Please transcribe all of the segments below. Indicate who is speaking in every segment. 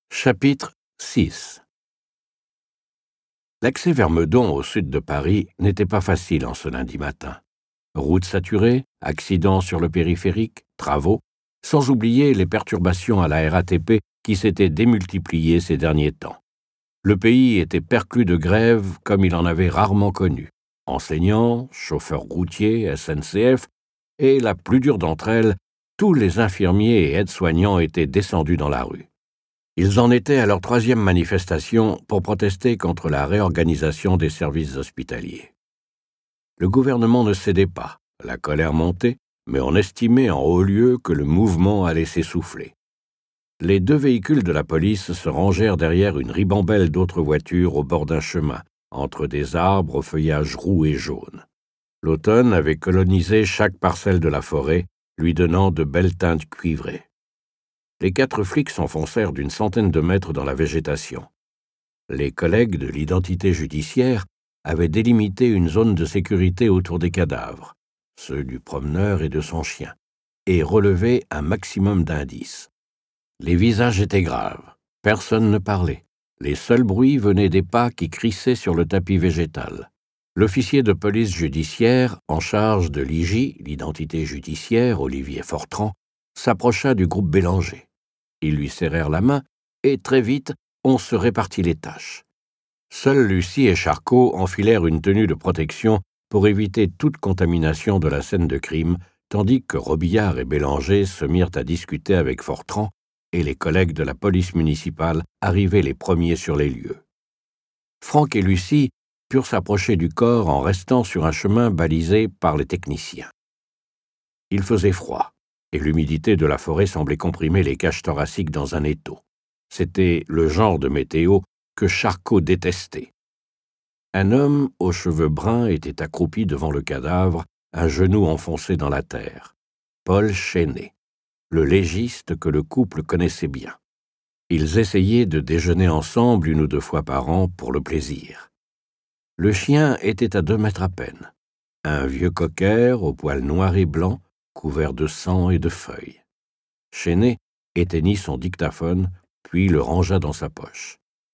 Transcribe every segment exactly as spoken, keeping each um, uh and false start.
Speaker 1: Chapitre six. L'accès vers Meudon, au sud de Paris, n'était pas facile en ce lundi matin. Routes saturées, accidents sur le périphérique, travaux, sans oublier les perturbations à la R A T P qui s'étaient démultipliées ces derniers temps. Le pays était perclus de grèves comme il en avait rarement connu. Enseignants, chauffeurs routiers, S N C F, et la plus dure d'entre elles, tous les infirmiers et aides-soignants étaient descendus dans la rue. Ils en étaient à leur troisième manifestation pour protester contre la réorganisation des services hospitaliers. Le gouvernement ne cédait pas, la colère montait, mais on estimait en haut lieu que le mouvement allait s'essouffler. Les deux véhicules de la police se rangèrent derrière une ribambelle d'autres voitures au bord d'un chemin, entre des arbres au feuillage roux et jaune. L'automne avait colonisé chaque parcelle de la forêt, lui donnant de belles teintes cuivrées. Les quatre flics s'enfoncèrent d'une centaine de mètres dans la végétation. Les collègues de l'identité judiciaire avaient délimité une zone de sécurité autour des cadavres, ceux du promeneur et de son chien, et relevé un maximum d'indices. Les visages étaient graves, personne ne parlait. Les seuls bruits venaient des pas qui crissaient sur le tapis végétal. L'officier de police judiciaire, en charge de l'I J, l'identité judiciaire, Olivier Fortran, s'approcha du groupe Bélanger. Ils lui serrèrent la main, et très vite, on se répartit les tâches. Seuls Lucie et Charcot enfilèrent une tenue de protection pour éviter toute contamination de la scène de crime, tandis que Robillard et Bélanger se mirent à discuter avec Fortran, et les collègues de la police municipale arrivaient les premiers sur les lieux. Franck et Lucie purent s'approcher du corps en restant sur un chemin balisé par les techniciens. Il faisait froid, et l'humidité de la forêt semblait comprimer les cages thoraciques dans un étau. C'était le genre de météo que Charcot détestait. Un homme aux cheveux bruns était accroupi devant le cadavre, un genou enfoncé dans la terre. Paul Chenet, le légiste que le couple connaissait bien. Ils essayaient de déjeuner ensemble une ou deux fois par an pour le plaisir. Le chien était à deux mètres à peine. Un vieux cocker aux poils noirs et blancs, couvert de sang et de feuilles. Chenet éteignit son dictaphone, puis le rangea dans sa poche.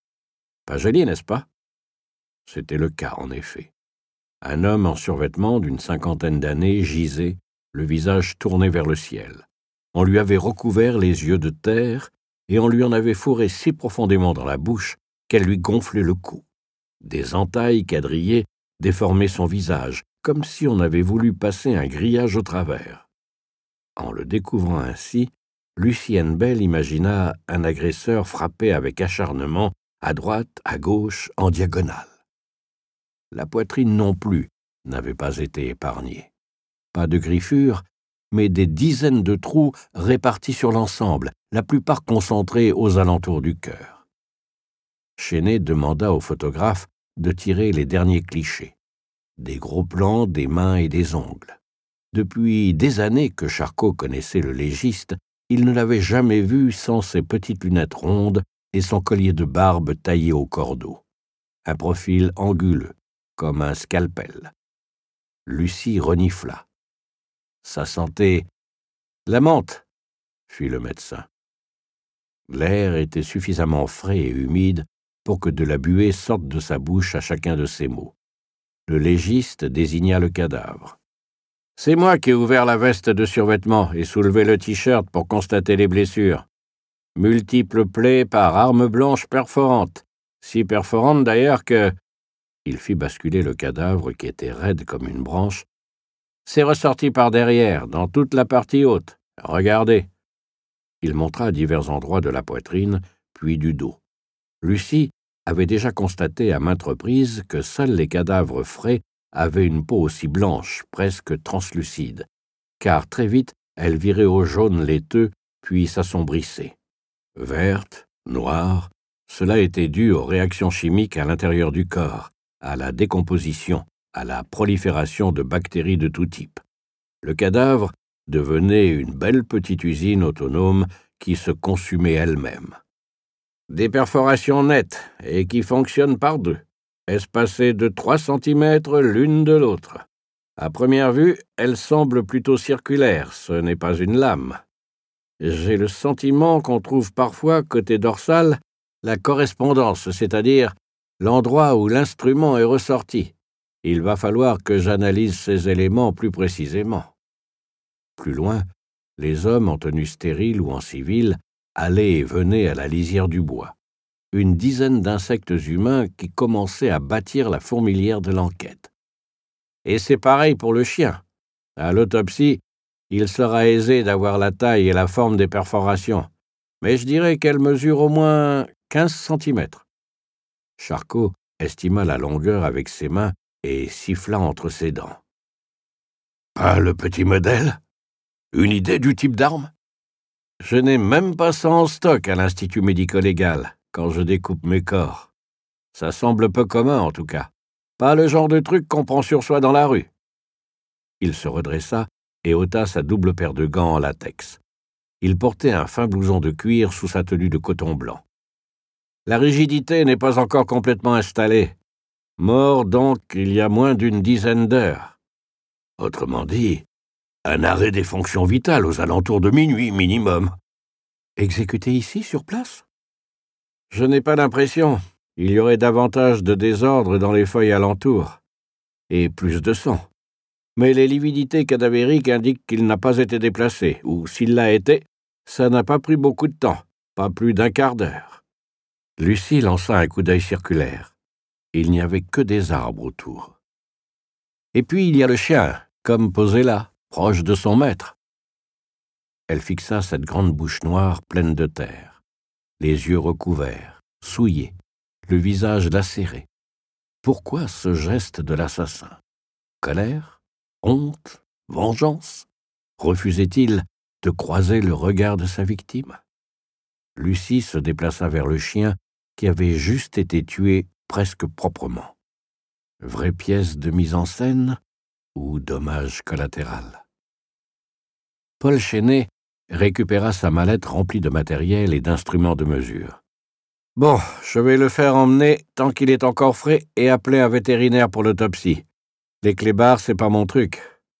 Speaker 1: « Pas joli, n'est-ce pas ?» C'était le cas, en effet. Un homme en survêtement d'une cinquantaine d'années gisait, le visage tourné vers le ciel. On lui avait recouvert les yeux de terre et on lui en avait fourré si profondément dans la bouche qu'elle lui gonflait le cou. Des entailles quadrillées déformaient son visage, comme si on avait voulu passer un grillage au travers. En le découvrant ainsi, Lucienne Bell imagina un agresseur frappé avec acharnement, à droite, à gauche, en diagonale. La poitrine non plus n'avait pas été épargnée. Pas de griffures, mais des dizaines de trous répartis sur l'ensemble, la plupart concentrés aux alentours du cœur. Chenet demanda au photographe de tirer les derniers clichés. Des gros plans des mains et des ongles. Depuis des années que Charcot connaissait le légiste, il ne l'avait jamais vu sans ses petites lunettes rondes et son collier de barbe taillé au cordeau. Un profil anguleux, comme un scalpel. Lucie renifla. Ça sentait la menthe, fit le médecin. L'air était suffisamment frais et humide pour que de la buée sorte de sa bouche à chacun de ses mots. Le légiste désigna le cadavre. « C'est moi qui ai ouvert la veste de survêtement et soulevé le t-shirt pour constater les blessures. Multiples plaies par arme blanche perforante, si perforante d'ailleurs que... » Il fit basculer le cadavre qui était raide comme une branche. « C'est ressorti par derrière, dans toute la partie haute. Regardez. » Il montra à divers endroits de la poitrine, puis du dos. Lucie avait déjà constaté à maintes reprises que seuls les cadavres frais avaient une peau aussi blanche, presque translucide, car très vite elle virait au jaune laiteux, puis s'assombrissait. Verte, noire, cela était dû aux réactions chimiques à l'intérieur du corps, à la décomposition, à la prolifération de bactéries de tout type. Le cadavre devenait une belle petite usine autonome qui se consumait elle-même. Des perforations nettes et qui fonctionnent par deux, espacées de trois centimètres l'une de l'autre. À première vue, elles semblent plutôt circulaires, ce n'est pas une lame. J'ai le sentiment qu'on trouve parfois côté dorsal La correspondance, c'est-à-dire l'endroit où l'instrument est ressorti. Il va falloir que j'analyse ces éléments plus précisément. Plus loin, les hommes en tenue stérile ou en civil allaient et venaient à la lisière du bois. Une dizaine d'insectes humains qui commençaient à bâtir la fourmilière de l'enquête. Et c'est pareil pour le chien. À l'autopsie, il sera aisé d'avoir la taille et la forme des perforations, mais je dirais qu'elle mesure au moins quinze centimètres. Charcot estima la longueur avec ses mains et siffla entre ses dents. « Pas le petit modèle? Une idée du type d'arme? Je n'ai même pas ça en stock à l'Institut médico-légal quand je découpe mes corps. Ça semble peu commun en tout cas. Pas le genre de truc qu'on prend sur soi dans la rue. » Il se redressa et ôta sa double paire de gants en latex. Il portait un fin blouson de cuir sous sa tenue de coton blanc. La rigidité n'est pas encore complètement installée. Mort donc il y a moins d'une dizaine d'heures. Autrement dit, un arrêt des fonctions vitales aux alentours de minuit minimum. Exécuté ici, sur place? Je n'ai pas l'impression. Il y aurait davantage de désordre dans les feuilles alentours. Et plus de sang. Mais les lividités cadavériques indiquent qu'il n'a pas été déplacé, ou s'il l'a été, ça n'a pas pris beaucoup de temps, pas plus d'un quart d'heure. Lucie lança un coup d'œil circulaire. Il n'y avait que des arbres autour. Et puis il y a le chien, comme posé là, proche de son maître. Elle fixa cette grande bouche noire pleine de terre, les yeux recouverts, souillés, le visage lacéré. Pourquoi ce geste de l'assassin? Colère? Honte? Vengeance? Refusait-il de croiser le regard de sa victime? Lucie se déplaça vers le chien qui avait juste été tué presque proprement. Vraie pièce de mise en scène ou dommage collatéral? Paul Chenet récupéra sa mallette remplie de matériel et d'instruments de mesure. « Bon, je vais le faire emmener tant qu'il est encore frais et appeler un vétérinaire pour l'autopsie. Les clébards, c'est pas mon truc. »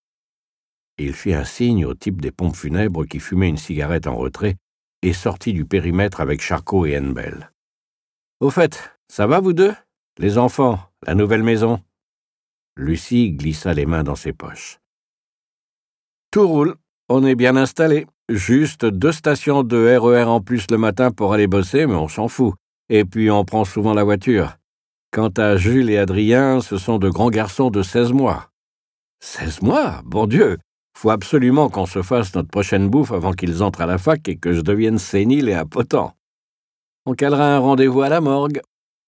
Speaker 1: Il fit un signe au type des pompes funèbres qui fumait une cigarette en retrait et sortit du périmètre avec Charcot et Henbel. « Au fait, ça va vous deux? Les enfants, la nouvelle maison ?» Lucie glissa les mains dans ses poches. « Tout roule, on est bien installé. Juste deux stations de R E R en plus le matin pour aller bosser, mais on s'en fout. Et puis on prend souvent la voiture. Quant à Jules et Adrien, ce sont de grands garçons de seize mois. »« Seize mois? Bon Dieu! Faut absolument qu'on se fasse notre prochaine bouffe avant qu'ils entrent à la fac et que je devienne sénile et impotent. On calera un rendez-vous à la morgue. »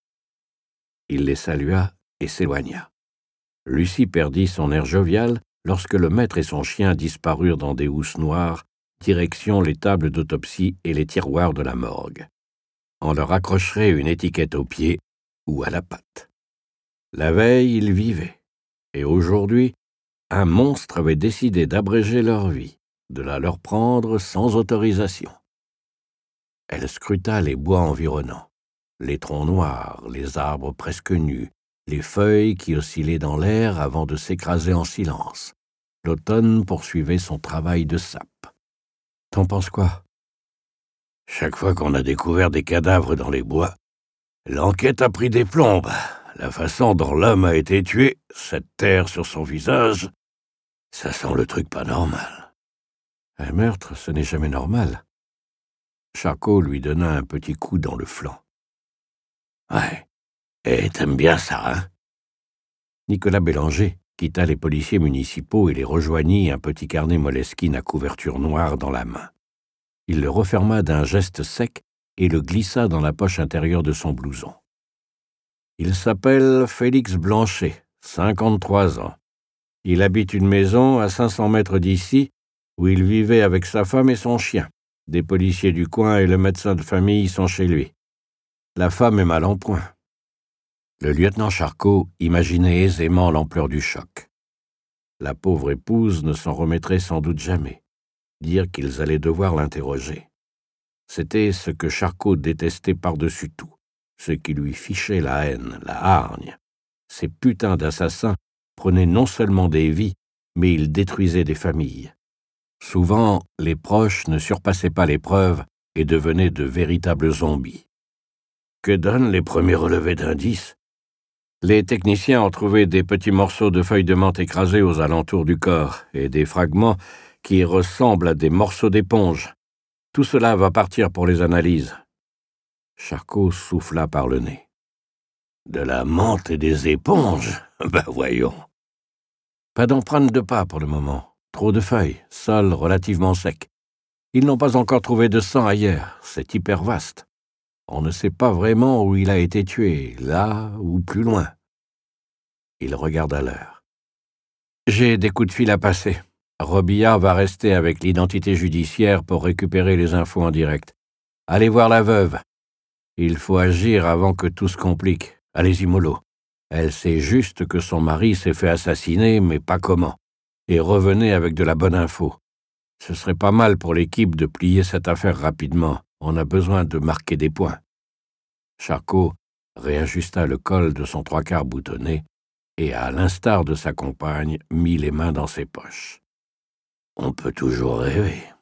Speaker 1: Il les salua et s'éloigna. Lucie perdit son air jovial lorsque le maître et son chien disparurent dans des housses noires, direction les tables d'autopsie et les tiroirs de la morgue. On leur accrocherait une étiquette au pied ou à la patte. La veille, ils vivaient, et aujourd'hui, un monstre avait décidé d'abréger leur vie, de la leur prendre sans autorisation. Elle scruta les bois environnants, les troncs noirs, les arbres presque nus, les feuilles qui oscillaient dans l'air avant de s'écraser en silence. L'automne poursuivait son travail de sape. « T'en penses quoi? » Chaque fois qu'on a découvert des cadavres dans les bois, l'enquête a pris des plombes. La façon dont l'homme a été tué, cette terre sur son visage, ça sent le truc pas normal. Un meurtre, ce n'est jamais normal. Charcot lui donna un petit coup dans le flanc. Ouais, et t'aimes bien ça, hein? Nicolas Bélanger quitta les policiers municipaux et les rejoignit, un petit carnet Moleskine à couverture noire dans la main. Il le referma d'un geste sec et le glissa dans la poche intérieure de son blouson. Il s'appelle Félix Blanchet, cinquante-trois ans. Il habite une maison à cinq cents mètres d'ici, où il vivait avec sa femme et son chien. Des policiers du coin et le médecin de famille sont chez lui. La femme est mal en point. Le lieutenant Charcot imaginait aisément l'ampleur du choc. La pauvre épouse ne s'en remettrait sans doute jamais. Dire qu'ils allaient devoir l'interroger. C'était ce que Charcot détestait par-dessus tout, ce qui lui fichait la haine, la hargne. Ces putains d'assassins prenaient non seulement des vies, mais ils détruisaient des familles. Souvent, les proches ne surpassaient pas l'épreuve et devenaient de véritables zombies. que donnent les premiers relevés d'indices. Les techniciens ont trouvé des petits morceaux de feuilles de menthe écrasés aux alentours du corps et des fragments qui ressemblent à des morceaux d'éponge. Tout cela va partir pour les analyses. Charcot souffla par le nez. De la menthe et des éponges? Ben voyons. Pas d'empreinte de pas pour le moment. Trop de feuilles, sol relativement sec. Ils n'ont pas encore trouvé de sang ailleurs. C'est hyper vaste. On ne sait pas vraiment où il a été tué, là ou plus loin. Il regarda l'heure. J'ai des coups de fil à passer. Robillard va rester avec l'identité judiciaire pour récupérer les infos en direct. Allez voir la veuve. Il faut agir avant que tout se complique. Allez-y, mollo. Elle sait juste que son mari s'est fait assassiner, mais pas comment. Et revenez avec de la bonne info. Ce serait pas mal pour l'équipe de plier cette affaire rapidement. On a besoin de marquer des points. Charcot réajusta le col de son trois quarts boutonné et, à l'instar de sa compagne, mit les mains dans ses poches. On peut toujours rêver.